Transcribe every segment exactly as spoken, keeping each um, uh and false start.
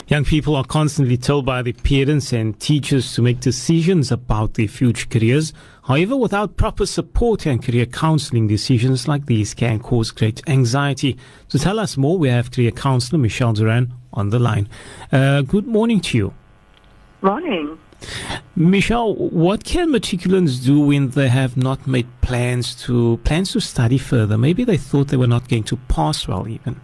Young people are constantly told by their parents and teachers to make decisions about their future careers. However, without proper support and career counseling, decisions like these can cause great anxiety. To tell us more, we have career counselor Michelle Duran on the line. Uh, good morning to you. Morning. Michelle, what can matriculants do when they have not made plans to plans to study further? Maybe they thought they were not going to pass well even.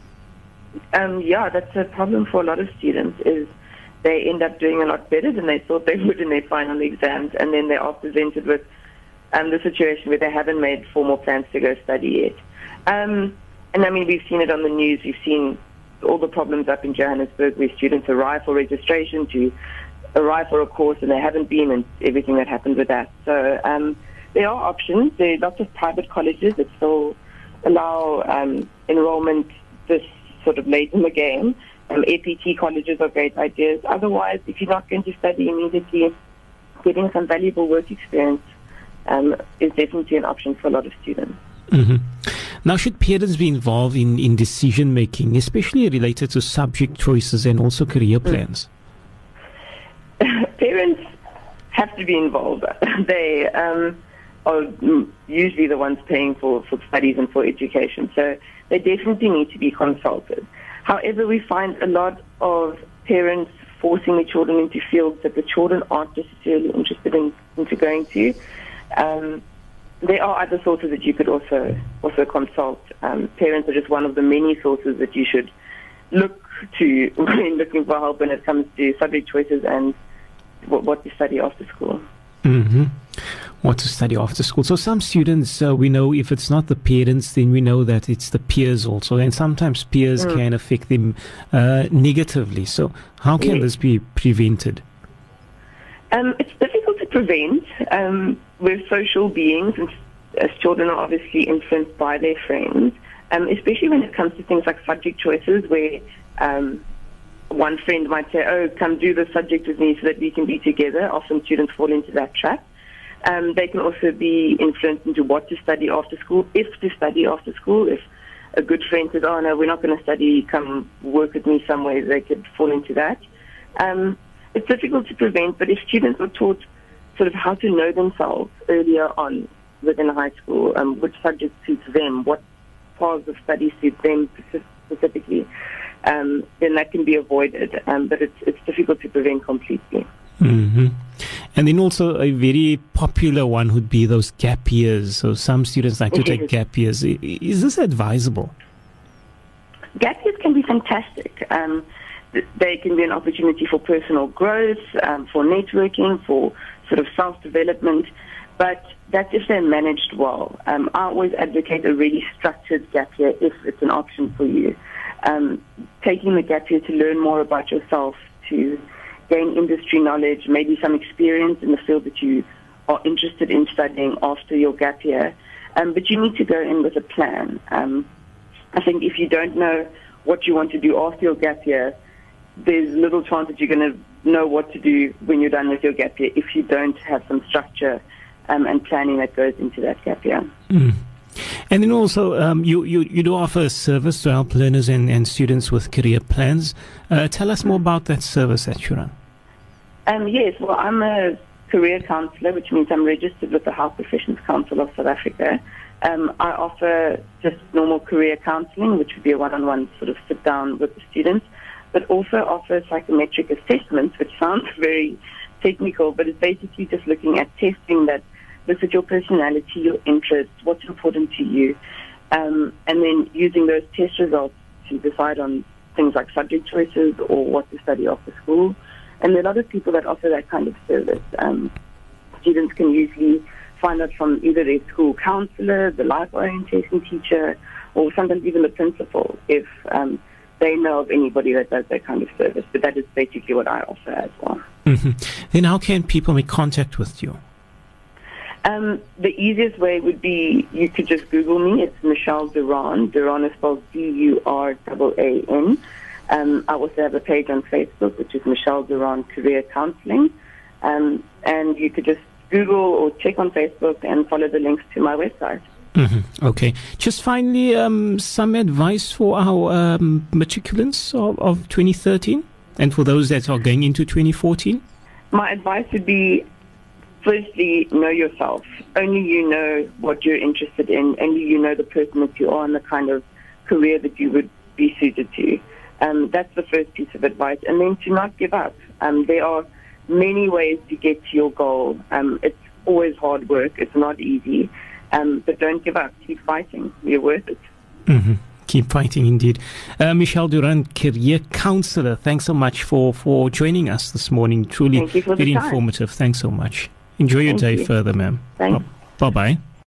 Um, yeah, that's a problem for a lot of students, is they end up doing a lot better than they thought they would in their final exams, and then they are presented with um, the situation where they haven't made formal plans to go study yet. Um, and I mean, we've seen it on the news. We've seen all the problems up in Johannesburg where students arrive for registration to arrive for a course and they haven't been, and everything that happened with that. So um, there are options. There are lots of private colleges that still allow um, enrollment this sort of late in the game. Um, A P T colleges are great ideas. Otherwise, if you're not going to study immediately, getting some valuable work experience um, is definitely an option for a lot of students. Mm-hmm. Now, should parents be involved in, in decision making, especially related to subject choices and also career plans? Mm. Parents have to be involved. They um, are usually the ones paying for, for studies and for education, so they definitely need to be consulted. However, we find a lot of parents forcing their children into fields that the children aren't necessarily interested in into going to. Um, there are other sources that you could also also consult. Um, parents are just one of the many sources that you should look to when looking for help when it comes to subject choices and what, what to study after school. Mm-hmm. What to study after school. So some students, uh, we know if it's not the parents, then we know that it's the peers also. And sometimes peers mm. can affect them uh, negatively. So how can yes. this be prevented? Um, it's difficult to prevent. Um, we're social beings, and as children are obviously influenced by their friends, um, especially when it comes to things like subject choices, where um, one friend might say, oh, come do the subject with me so that we can be together. Often students fall into that trap. Um, they can also be influenced into what to study after school, if to study after school. If a good friend says, oh, no, we're not going to study, come work with me somewhere, they could fall into that. Um, it's difficult to prevent, but if students are taught sort of how to know themselves earlier on within high school, um, which subject suits them, what paths of study suit them specifically, um, then that can be avoided. Um, but it's, it's difficult to prevent completely. Mm-hmm. And then also a very popular one would be those gap years. So some students like to take gap years. Is this advisable? Gap years can be fantastic. Um, they can be an opportunity for personal growth, um, for networking, for sort of self-development. But that's if they're managed well. Um, I always advocate a really structured gap year if it's an option for you. Um, taking the gap year to learn more about yourself, to gain industry knowledge, maybe some experience in the field that you are interested in studying after your gap year. Um, but you need to go in with a plan. Um, I think if you don't know what you want to do after your gap year, there's little chance that you're going to know what to do when you're done with your gap year if you don't have some structure um, and planning that goes into that gap year. Mm. And then also, um, you, you, you do offer a service to help learners and, and students with career plans. Uh, tell us more about that service that you run. Um, yes, well, I'm a career counsellor, which means I'm registered with the Health Professions Council of South Africa. Um, I offer just normal career counselling, which would be a one-on-one sort of sit-down with the students, but also offer psychometric assessments, which sounds very technical, but it's basically just looking at testing that looks at your personality, your interests, what's important to you, um, and then using those test results to decide on things like subject choices or what to study after school. And there are a lot of people that offer that kind of service. Um, students can usually find out from either their school counselor, the life orientation teacher, or sometimes even the principal if um, they know of anybody that does that kind of service. But that is basically what I offer as well. Mm-hmm. Then how can people make contact with you? Um, the easiest way would be you could just Google me. It's Michelle Duran. Duran is spelled D U R A A N. Um, I also have a page on Facebook, which is Michelle Duran Career Counseling. Um, and you could just Google or check on Facebook and follow the links to my website. Mm-hmm. Okay. Just finally, um, some advice for our um, matriculants of, of twenty thirteen? And for those that are going into twenty fourteen? My advice would be, firstly, know yourself. Only you know what you're interested in. Only you know the person that you are and the kind of career that you would be suited to. Um, that's the first piece of advice. And then to not give up. Um, there are many ways to get to your goal. Um, it's always hard work. It's not easy. Um, but don't give up. Keep fighting. You're worth it. Mm-hmm. Keep fighting, indeed. Uh, Michelle Durant, career counselor, thanks so much for, for joining us this morning. Truly very informative. Thanks so much. Enjoy your Thank day you. further, ma'am. Thanks. Bye-bye.